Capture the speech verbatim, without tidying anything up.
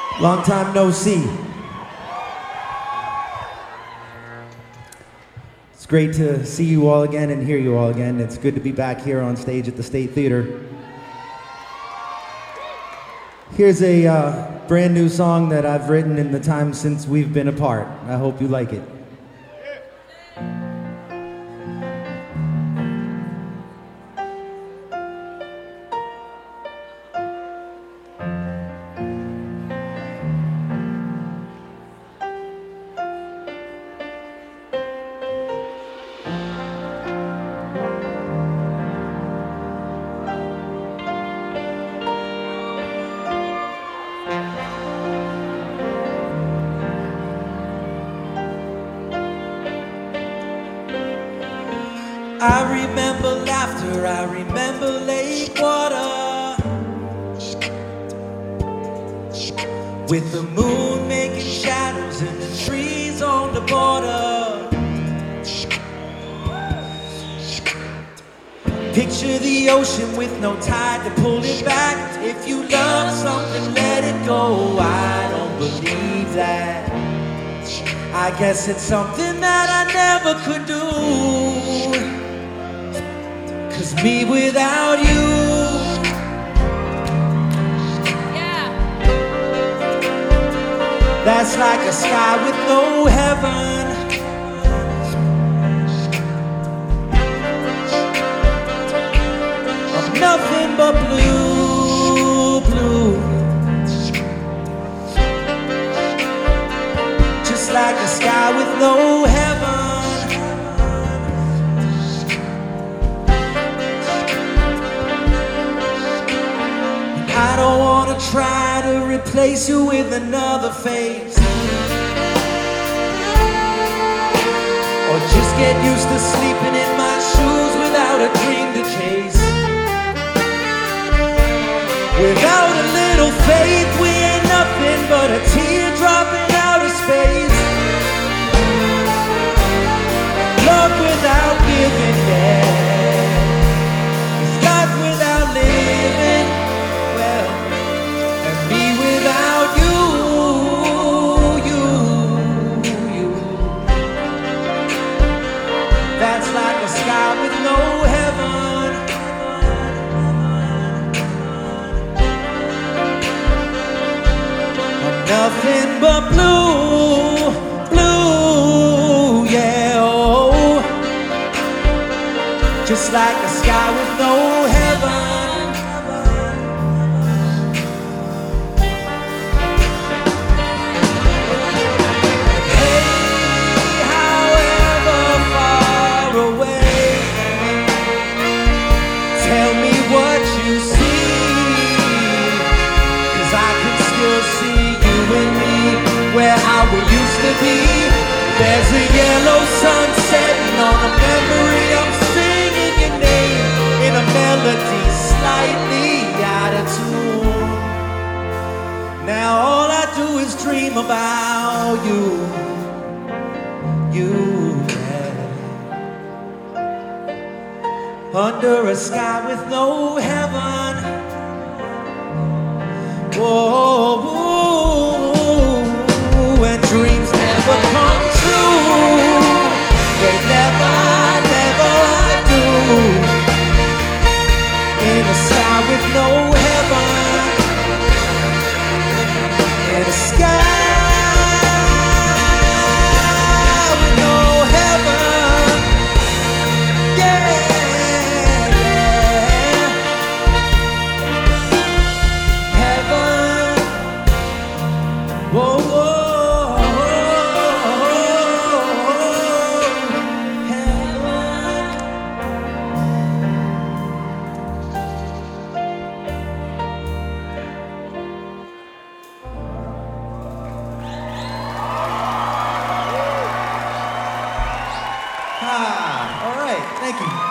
Long time no see. It's great to see you all again and hear you all again. It's good to be back here on stage at the State Theater. Here's a uh, brand new song that I've written in the time since we've been apart. I hope you like it. I remember laughter, I remember lake water, with the moon making shadows and the trees on the border. Picture the ocean with no tide to pull it back. If you love something, let it go. I don't believe that. I guess it's something that I never could do. 'Cause me without you, yeah, that's like a sky with no heaven. I'm nothing but blue, blue. Just like a sky with no heaven. I don't wanna try to replace you with another face, or just get used to sleeping in my shoes without a dream to chase. Without a little faith, we ain't nothing but a teardrop in outer space. Love without giving, yeah, it's life without living. That's like a sky with no heaven. I'm nothing but blue, blue, yeah, oh. Just like a sky with no heaven. Tell me what you see, 'cause I can still see you and me, where how we used to be. There's a yellow sun setting on a memory. I'm singing your name in a melody slightly out of tune. Now all I do is dream about you, you. Under a sky with no heaven. Whoa, whoa, and dreams never come true. They never, never do. In a sky with no heaven. In a sky. Ah, all right, thank you.